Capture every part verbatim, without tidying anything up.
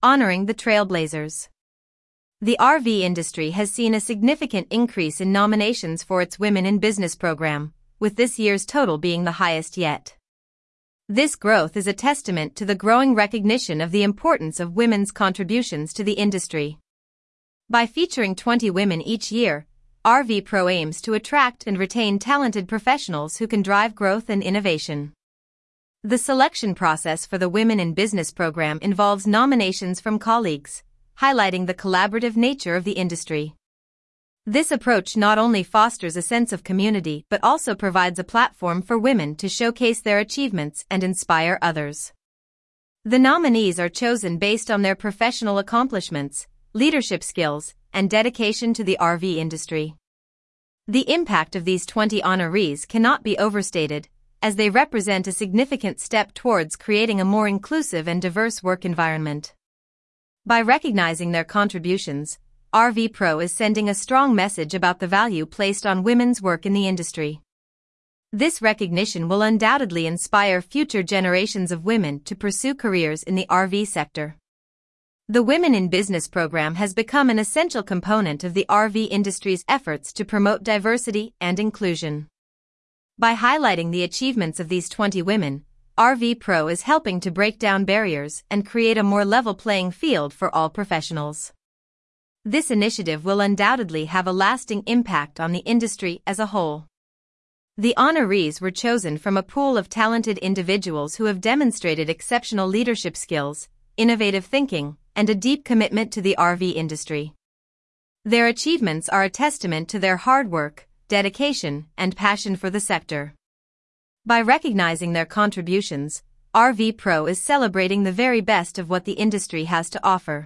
honoring the trailblazers. The R V industry has seen a significant increase in nominations for its Women in Business program, with this year's total being the highest yet. This growth is a testament to the growing recognition of the importance of women's contributions to the industry. By featuring twenty women each year, R V Pro aims to attract and retain talented professionals who can drive growth and innovation. The selection process for the Women in Business program involves nominations from colleagues, highlighting the collaborative nature of the industry. This approach not only fosters a sense of community but also provides a platform for women to showcase their achievements and inspire others. The nominees are chosen based on their professional accomplishments, leadership skills, and dedication to the R V industry. The impact of these twenty honorees cannot be overstated, as they represent a significant step towards creating a more inclusive and diverse work environment. By recognizing their contributions, R V Pro is sending a strong message about the value placed on women's work in the industry. This recognition will undoubtedly inspire future generations of women to pursue careers in the R V sector. The Women in Business program has become an essential component of the R V industry's efforts to promote diversity and inclusion. By highlighting the achievements of these twenty women, R V Pro is helping to break down barriers and create a more level playing field for all professionals. This initiative will undoubtedly have a lasting impact on the industry as a whole. The honorees were chosen from a pool of talented individuals who have demonstrated exceptional leadership skills, innovative thinking, and a deep commitment to the R V industry. Their achievements are a testament to their hard work, dedication, and passion for the sector. By recognizing their contributions, R V Pro is celebrating the very best of what the industry has to offer.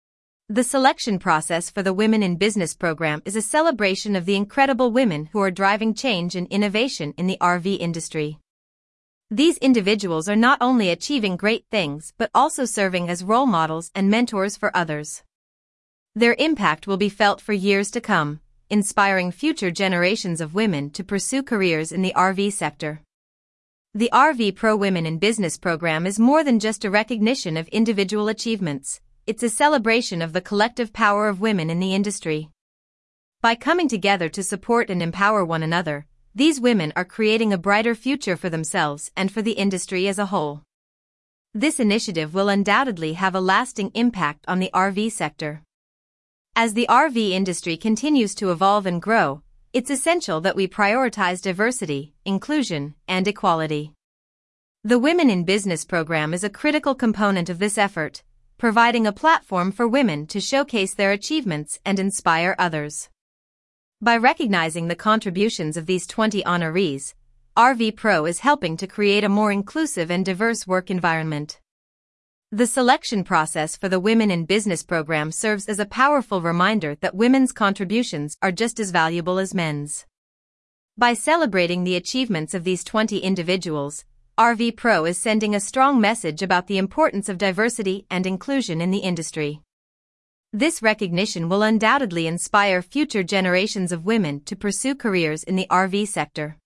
The selection process for the Women in Business program is a celebration of the incredible women who are driving change and innovation in the R V industry. These individuals are not only achieving great things but also serving as role models and mentors for others. Their impact will be felt for years to come, inspiring future generations of women to pursue careers in the R V sector. The R V Pro Women in Business program is more than just a recognition of individual achievements, it's a celebration of the collective power of women in the industry. By coming together to support and empower one another, these women are creating a brighter future for themselves and for the industry as a whole. This initiative will undoubtedly have a lasting impact on the R V sector. As the R V industry continues to evolve and grow, it's essential that we prioritize diversity, inclusion, and equality. The Women in Business program is a critical component of this effort, providing a platform for women to showcase their achievements and inspire others. By recognizing the contributions of these twenty honorees, R V Pro is helping to create a more inclusive and diverse work environment. The selection process for the Women in Business program serves as a powerful reminder that women's contributions are just as valuable as men's. By celebrating the achievements of these twenty individuals, R V Pro is sending a strong message about the importance of diversity and inclusion in the industry. This recognition will undoubtedly inspire future generations of women to pursue careers in the R V sector.